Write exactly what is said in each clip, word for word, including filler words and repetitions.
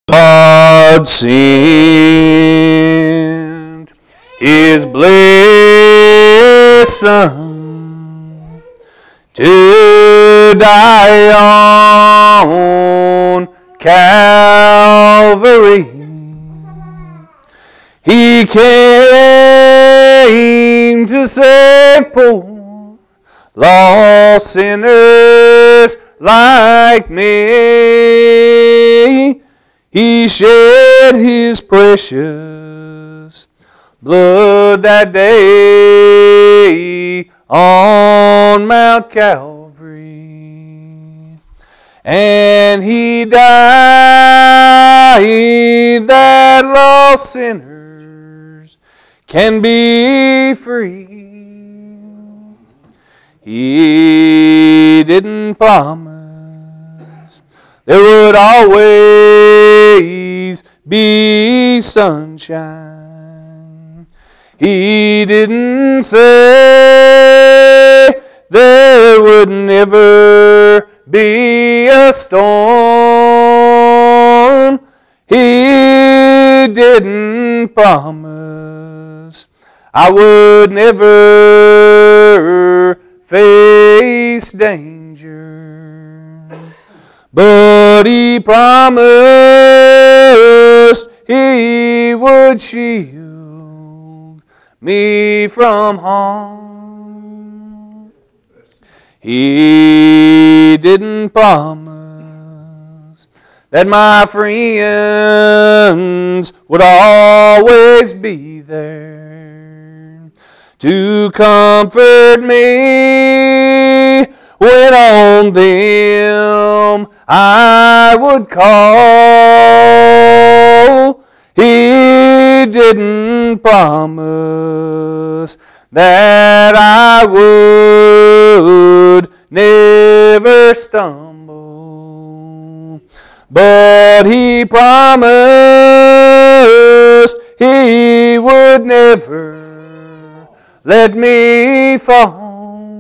God sent His blessed Son to die on Calvary. He came to save poor, lost sinners like me. He shed His precious blood that day on Mount Calvary. And He died that lost sinners can be free. He didn't promise there would always be sunshine. He didn't say there would never be a storm. He didn't promise I would never face danger. But He promised He would shield me from harm. He didn't promise that my friends would always be there to comfort me when on them I would call. He didn't promise that I would never stumble, but He promised He would never let me fall.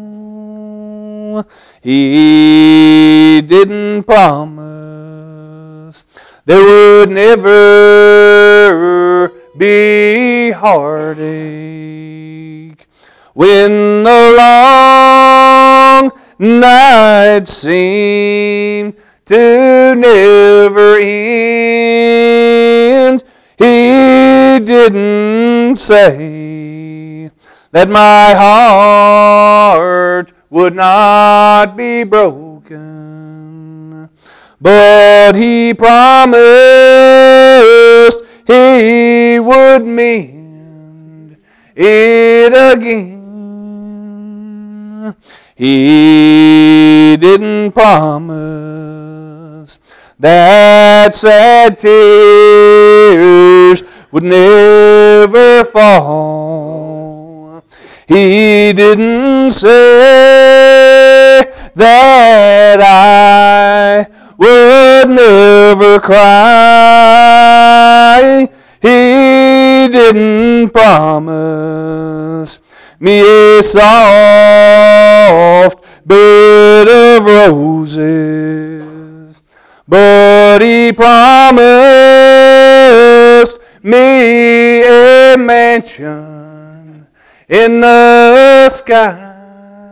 He didn't promise there would never be heartache when the long night seemed to never end. He didn't say that my heart would not be broken, but He promised He would mend it again. He didn't promise that sad tears would never fall. He didn't say that I would never cry. He didn't promise me a soft bed of roses, but He promised me a mansion in the sky.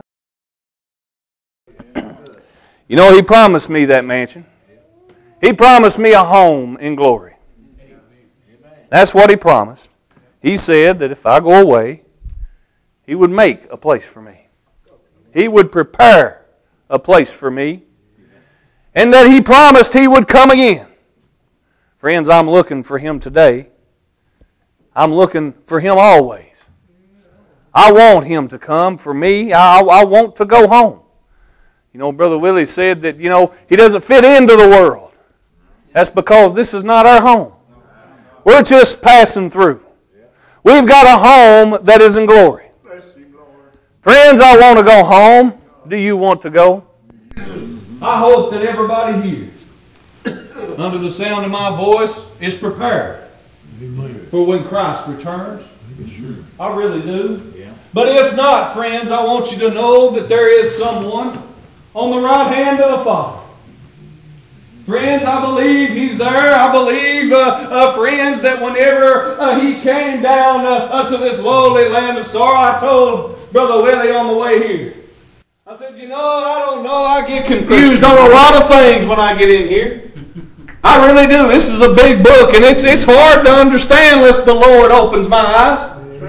You know, He promised me that mansion. He promised me a home in glory. That's what He promised. He said that if I go away, He would make a place for me. He would prepare a place for me. And that He promised He would come again. Friends, I'm looking for Him today. I'm looking for Him always. I want Him to come for me. I, I want to go home. You know, Brother Willie said that, you know, he doesn't fit into the world. That's because this is not our home. We're just passing through. We've got a home that is in glory. Friends, I want to go home. Do you want to go? I hope that everybody here, under the sound of my voice, is prepared for when Christ returns. I really do. But if not, friends, I want you to know that there is someone on the right hand of the Father Friends, I believe He's there. I believe, uh, uh, friends, that whenever uh, He came down uh, uh, to this lowly land of sorrow, I told Brother Willie on the way here, I said, you know, I don't know, I get confused on a lot of things when I get in here. I really do. This is a big book, and it's it's hard to understand unless the Lord opens my eyes.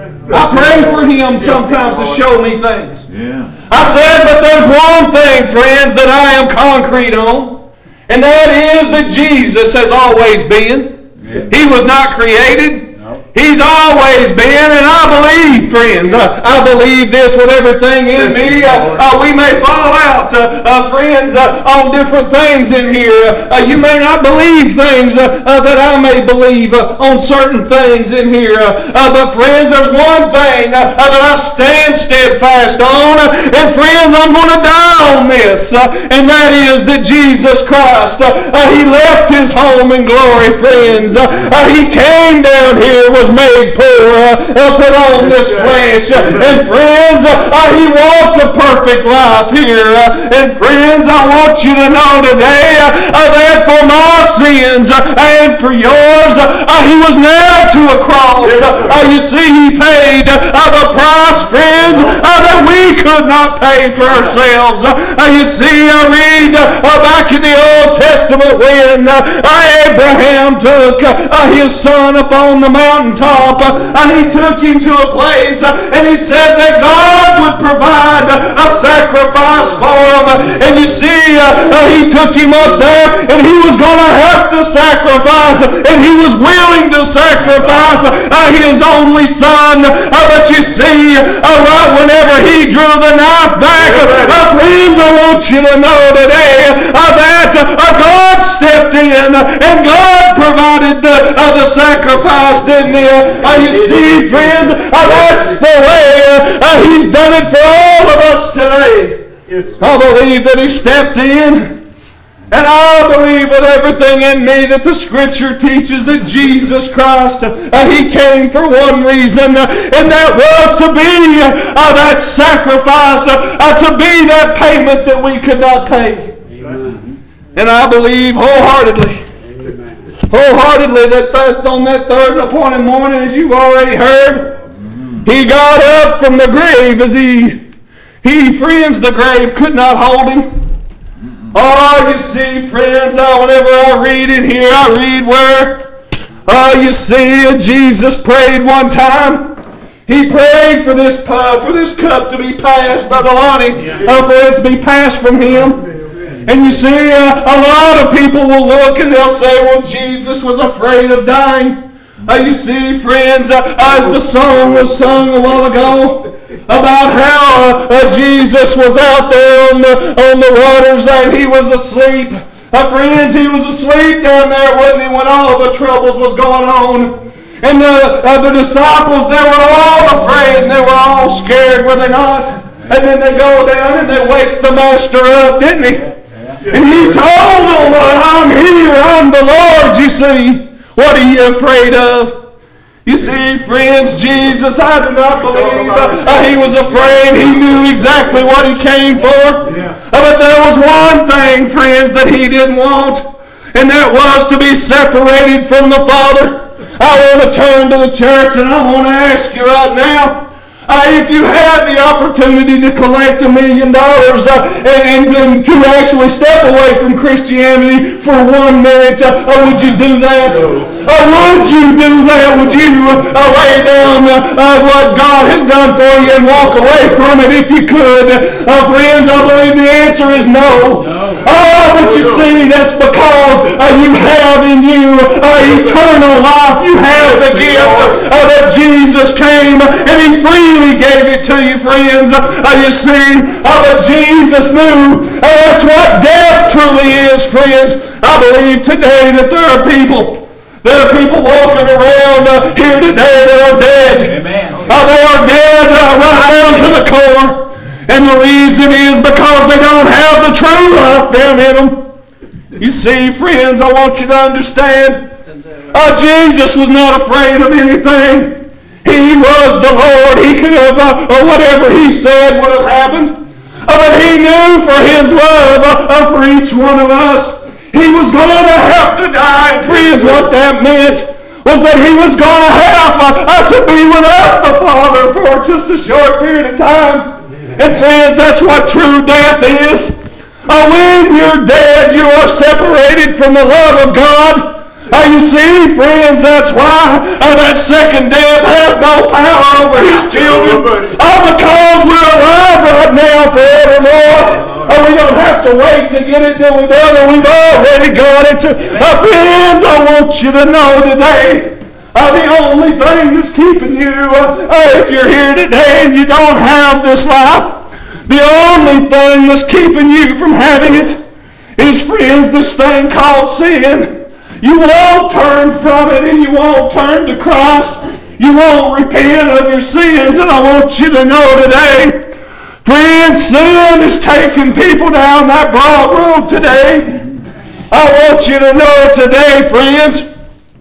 I pray for Him sometimes to show me things. Yeah. I said, but there's one thing, friends, that I am concrete on, and that is that Jesus has always been. He was not created. He's always been, and I believe, friends, I, I believe this with everything in me. Uh, uh, we may fall out, uh, uh, friends, uh, on different things in here. Uh, you may not believe things uh, uh, that I may believe uh, on certain things in here. Uh, uh, but, friends, there's one thing uh, uh, that I stand steadfast on, uh, and, friends, I'm going to die on this, uh, and that is that Jesus Christ, uh, uh, He left His home in glory, friends. Uh, uh, he came down here, was made poor, uh, put on this flesh, uh, and friends, uh, uh, He walked a perfect life here, uh, and friends, I want you to know today uh, uh, that for my sins uh, and for yours, uh, uh, He was nailed to a cross. Uh, uh, you see, He paid uh, the price, friends, uh, that we could not pay for ourselves. Uh, uh, you see, I read uh, back in the Old Testament when uh, Abraham took uh, his son up on the mountain top, uh, and he took him to a place, uh, and he said that God would provide uh, a sacrifice for him. Uh, and you see, uh, uh, he took him up there, and he was going to have to sacrifice, uh, and he was willing to sacrifice uh, his only son. Uh, but you see, uh, right whenever he drew the knife back, uh, uh, friends, I want you to know today uh, that uh, God stepped in, uh, and God provided the, uh, the sacrifice, didn't He? Uh, you see, friends, uh, that's the way uh, He's done it for all of us today. I believe that He stepped in, and I believe with everything in me that the Scripture teaches that Jesus Christ, uh, He came for one reason, uh, and that was to be uh, that sacrifice, uh, uh, to be that payment that we could not pay. Amen. And I believe wholeheartedly, wholeheartedly that th- on that third and appointed morning, as you've already heard, He got up from the grave. As he, he, friends, the grave could not hold Him. Oh, you see, friends, uh, whenever I read in here, I read where, oh, you see, uh, Jesus prayed one time. He prayed for this uh, for this cup to be passed, Brother Lonnie, uh, for it to be passed from Him. And you see, uh, a lot of people will look and they'll say, well, Jesus was afraid of dying. Uh, you see, friends, uh, as the song was sung a while ago about how uh, uh, Jesus was out there on the, on the waters and He was asleep. Uh, friends, He was asleep down there, wasn't He, when all the troubles was going on. And uh, uh, the disciples, they were all afraid and they were all scared, were they not? And then they go down and they wake the Master up, didn't He? And He told them, I'm here, I'm the Lord, you see. What are you afraid of? You see, friends, Jesus, I do not believe uh, He was afraid. He knew exactly what He came for. Uh, but there was one thing, friends, that He didn't want, and that was to be separated from the Father. I want to turn to the church, and I want to ask you right now, Uh, if you had the opportunity to collect a million dollars uh, and, and to actually step away from Christianity for one minute, uh, uh, would you do that? Uh, would you do that? Would you uh, lay down uh, uh, what God has done for you and walk away from it if you could? Uh, friends, I believe the answer is no. no. Oh, but you see, that's because uh, you have in you uh, eternal life. You have the gift uh, that Jesus came and He freely gave it to you, friends. Uh, you see, uh, but Jesus knew uh, that's what death truly is, friends. I believe today that there are people, there are people walking around uh, here today that are dead. Amen. Uh, they are dead uh, right down to the core. And the reason is because they don't have the true life down in them. You see, friends, I want you to understand, uh, Jesus was not afraid of anything. He was the Lord. He could have, uh, or whatever He said would have happened. Uh, but He knew for His love uh, uh, for each one of us, He was going to have to die. And friends, what that meant was that he was going to have uh, to be without the Father for just a short period of time. And friends, that's what true death is. Uh, when you're dead, you are separated from the love of God. Uh, you see, friends, that's why uh, that second death has no power over his children. Uh, because we're alive right now forevermore. Uh, we don't have to wait to get it till we brother. We've already got it. Uh, friends, I want you to know today, uh, the only thing that's keeping you, uh, uh, if you're here today and you don't have this life, the only thing that's keeping you from having it is, friends, this thing called sin. You won't turn from it and you won't turn to Christ. You won't repent of your sins. And I want you to know today, friends, sin is taking people down that broad road today. I want you to know today, friends,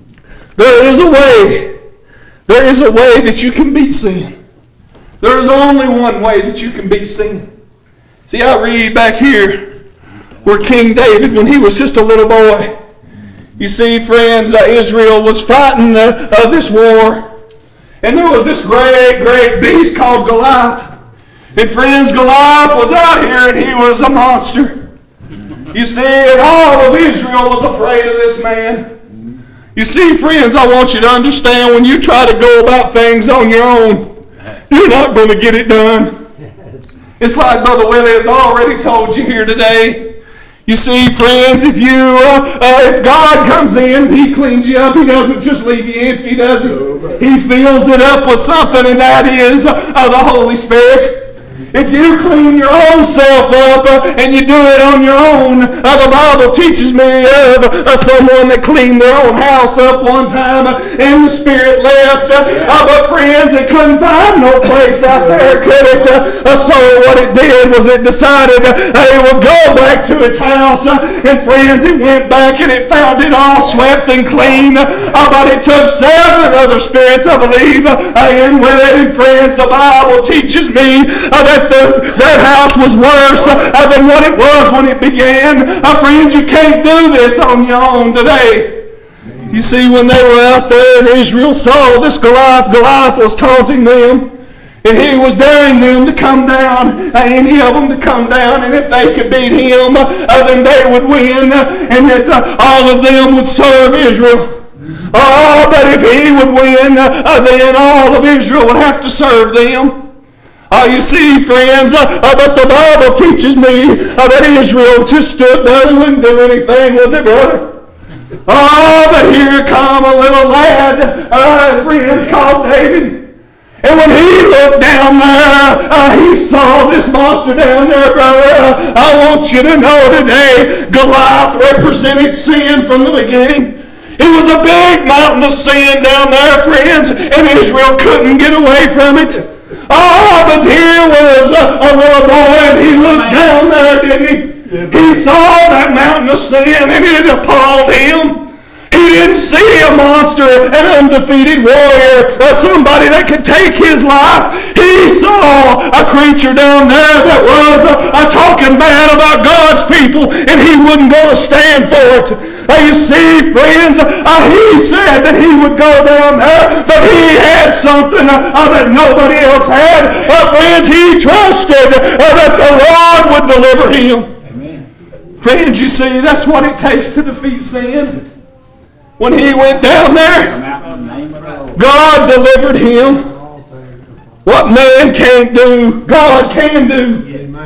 there is a way. There is a way that you can beat sin. There is only one way that you can beat sin. See, I read back here where King David, when he was just a little boy, you see, friends, uh, Israel was fighting uh, uh, this war. And there was this great, great beast called Goliath. And friends, Goliath was out here and he was a monster. You see, and all of Israel was afraid of this man. You see, friends, I want you to understand, when you try to go about things on your own, you're not going to get it done. It's like Brother Willie has already told you here today. You see, friends, if you, uh, uh, if God comes in, He cleans you up. He doesn't just leave you empty, does He? He fills it up with something, and that is uh, the Holy Spirit. If you clean your own self up uh, and you do it on your own, uh, the Bible teaches me of uh, someone that cleaned their own house up one time uh, and the Spirit left. Uh, uh, but friends, it couldn't find no place out there, could it? Uh, so what it did was it decided uh, it would go back to its house. Uh, and friends, it went back and it found it all swept and clean. Uh, but it took seven other spirits, I believe, uh, and with it. And friends, the Bible teaches me uh, that The, that house was worse uh, than what it was when it began. Uh, friends, you can't do this on your own today. You see, when they were out there and Israel saw this Goliath, Goliath was taunting them. And he was daring them to come down, uh, any of them to come down. And if they could beat him, uh, then they would win. Uh, and that uh, all of them would serve Israel. Oh, but if he would win, uh, then all of Israel would have to serve them. Oh, you see, friends, uh, uh, but the Bible teaches me uh, that Israel just stood there and wouldn't do anything with it, brother. Oh, but here come a little lad, uh, friends, called David. And when he looked down there, uh, he saw this monster down there, brother. Uh, I want you to know today, Goliath represented sin from the beginning. It was a big mountain of sin down there, friends, and Israel couldn't get away from it. Oh, but here was a, a little boy, and he looked down there, didn't he? He saw that mountain of sin, and it appalled him. He didn't see a monster, an undefeated warrior, or somebody that could take his life. He saw a creature down there that was uh, uh, talking bad about God's people, and he wasn't going to stand for it. Uh, you see, friends, uh, he said that he would go down there, but he had something uh, uh, that nobody else had. Uh, friends, he trusted uh, that the Lord would deliver him. Amen. Friends, you see, that's what it takes to defeat sin. When he went down there, God delivered him. What man can't do, God can do.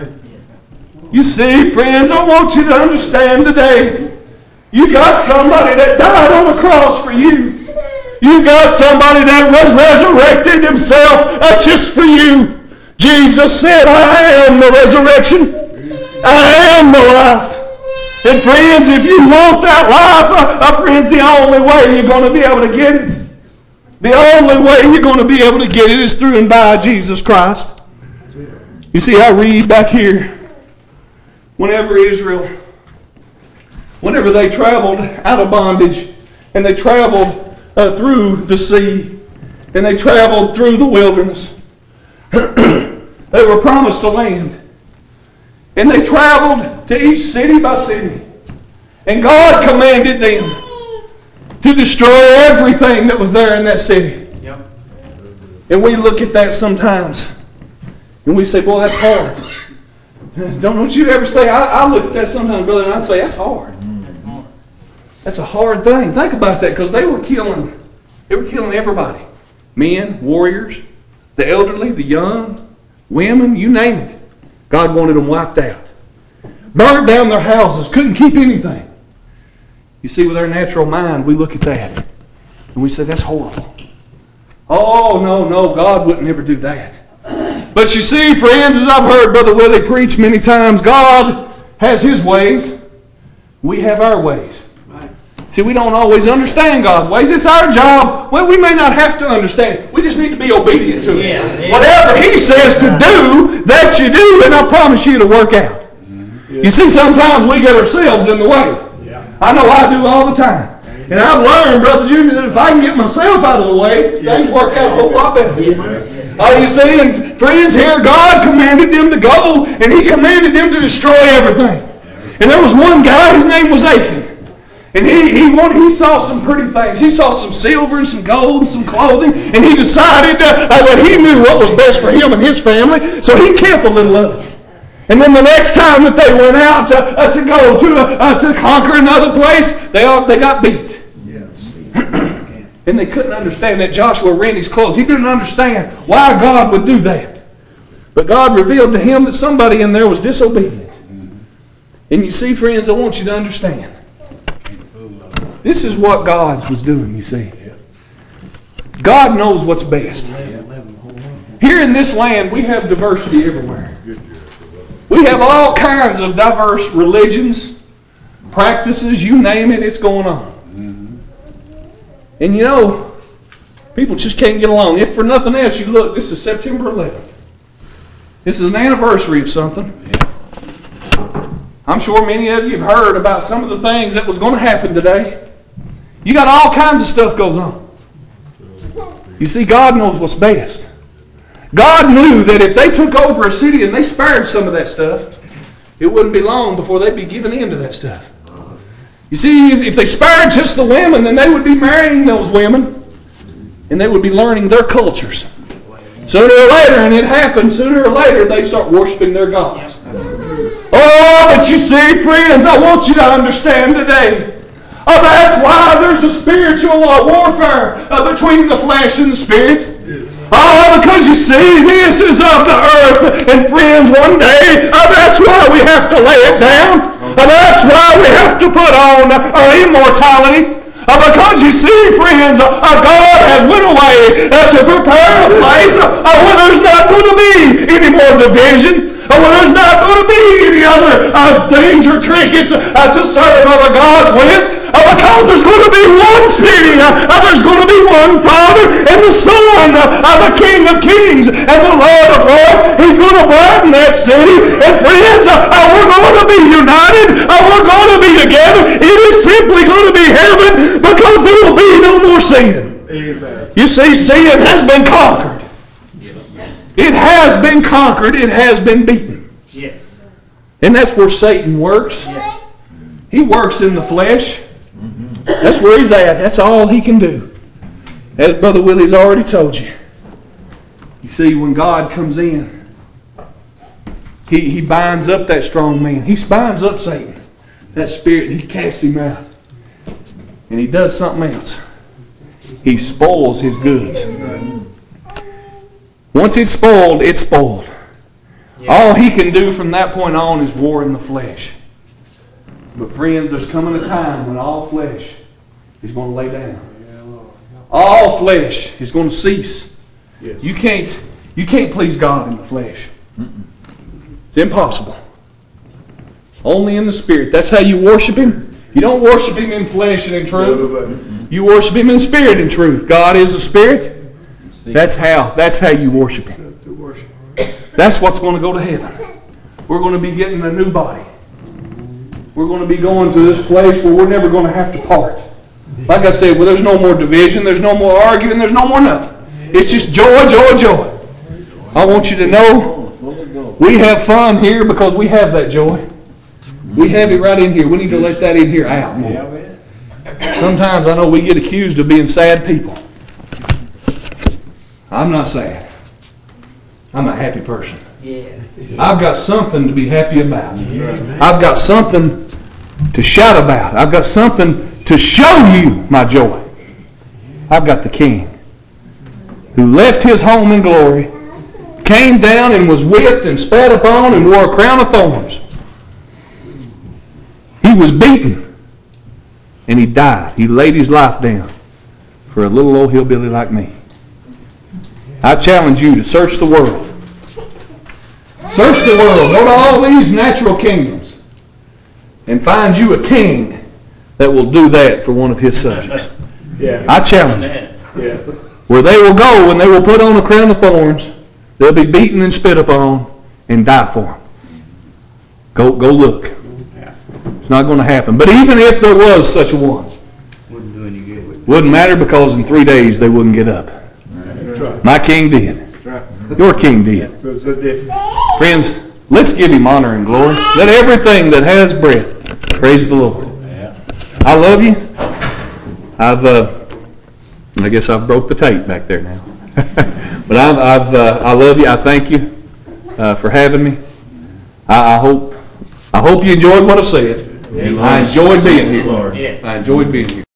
You see, friends, I want you to understand today, you got somebody that died on the cross for you. You got somebody that was resurrected himself uh, just for you. Jesus said, I am the resurrection. I am the life. And friends, if you want that life, uh, uh, friends, the only way you're going to be able to get it, the only way you're going to be able to get it is through and by Jesus Christ. You see, I read back here, whenever Israel, whenever they traveled out of bondage, and they traveled uh, through the sea, and they traveled through the wilderness, they were promised a land. And they traveled to each city by city. And God commanded them to destroy everything that was there in that city. Yep. And we look at that sometimes and we say, boy, that's hard. Don't, don't you ever say, I, I look at that sometimes, brother, and I say, that's hard. That's a hard thing. Think about that, because they were killing, they were killing everybody. Men, warriors, the elderly, the young, women, you name it. God wanted them wiped out. Burned down their houses, couldn't keep anything. You see, with our natural mind, we look at that and we say, that's horrible. Oh, no, no, God wouldn't ever do that. But you see, friends, as I've heard Brother Willie preach many times, God has His ways. We have our ways. Right. See, we don't always understand God's ways. It's our job. Well, we may not have to understand. We just need to be obedient to Him. Yeah, yeah. Whatever He says to do, that you do, and I promise you it'll work out. Mm-hmm. Yeah. You see, sometimes we get ourselves in the way. Yeah. I know I do all the time. And I've learned, Brother Junior, that if I can get myself out of the way, things work out a whole lot better. Oh, you see, and friends, here God commanded them to go, and He commanded them to destroy everything. And there was one guy, his name was Achan. And he he wanted, he saw some pretty things. He saw some silver and some gold and some clothing, and he decided uh, that he knew what was best for him and his family, so he kept a little of it. And then the next time that they went out to, uh, to go to uh, to conquer another place, they all, they got beat. And they couldn't understand that Joshua rent his clothes. He didn't understand why God would do that. But God revealed to him that somebody in there was disobedient. And you see, friends, I want you to understand. This is what God was doing, you see. God knows what's best. Here in this land, we have diversity everywhere. We have all kinds of diverse religions, practices, you name it, it's going on. And you know, people just can't get along. If for nothing else, you look, this is September eleventh. This is an anniversary of something. I'm sure many of you have heard about some of the things that was going to happen today. You got all kinds of stuff goes on. You see, God knows what's best. God knew that if they took over a city and they spared some of that stuff, it wouldn't be long before they'd be giving in to that stuff. You see, if they spared just the women, then they would be marrying those women, and they would be learning their cultures. Sooner or later, and it happened, sooner or later, they'd start worshiping their gods. Oh, but you see, friends, I want you to understand today. Oh, that's why there's a spiritual uh, warfare uh, between the flesh and the spirit. Oh, because you see, this is of the earth. And friends, one day, uh, that's why we have to lay it down. Uh, that's why we have to put on uh, our immortality. Uh, because you see, friends, uh, uh, God has went away uh, to prepare a place uh, where there's not going to be any more division. Uh, where there's not going to be any other uh, things or trinkets uh, to serve other gods with. Uh, because there's going to be one city, uh, uh, there's going to be one Father and the Son, uh, uh, the King of Kings and the Lord of Lords. He's going to brighten that city. And friends, uh, uh, we're going to be united. Uh, we're going to be together. It is simply going to be heaven because there will be no more sin. Amen. You see, sin has been conquered. It has been conquered. It has been beaten. Yes. And that's where Satan works. Yes. He works in the flesh. That's where he's at. That's all he can do. As Brother Willie's already told you. You see, when God comes in, he, he binds up that strong man. He binds up Satan. That spirit, he casts him out. And he does something else. He spoils his goods. Once it's spoiled, it's spoiled. All he can do from that point on is war in the flesh. But friends, there's coming a time when all flesh is going to lay down. All flesh is going to cease. Yes. You can't, you can't please God in the flesh. Mm-mm. It's impossible. Only in the Spirit. That's how you worship Him. You don't worship Him in flesh and in truth. You worship Him in spirit and truth. God is a spirit. That's how. That's how you worship Him. That's what's going to go to heaven. We're going to be getting a new body. We're going to be going to this place where we're never going to have to part. Like I said, well, there's no more division, there's no more arguing, there's no more nothing. It's just joy, joy, joy. I want you to know we have fun here because we have that joy. We have it right in here. We need to let that in here out more. Sometimes I know we get accused of being sad people. I'm not sad. I'm a happy person. I've got something to be happy about. I've got something to shout about. I've got something to show you my joy. I've got the King who left his home in glory, came down and was whipped and spat upon and wore a crown of thorns. He was beaten and he died. He laid his life down for a little old hillbilly like me. I challenge you to search the world. Search the world. Go to all these natural kingdoms and find you a king that will do that for one of his subjects. Yeah. I challenge you. Yeah. Where they will go and they will put on a crown of thorns, they'll be beaten and spit upon and die for them. Go, go look. It's not going to happen. But even if there was such a one, Wouldn't do any good. wouldn't matter because in three days they wouldn't get up. That's right. My king did. Your king did. It was so different. Friends, let's give him honor and glory. Let everything that has breath praise the Lord. I love you. I've, uh, I guess I've broke the tape back there now. But I've, I've uh, I love you. I thank you uh, for having me. I, I hope, I hope you enjoyed what I said. I enjoyed being here. I enjoyed being here.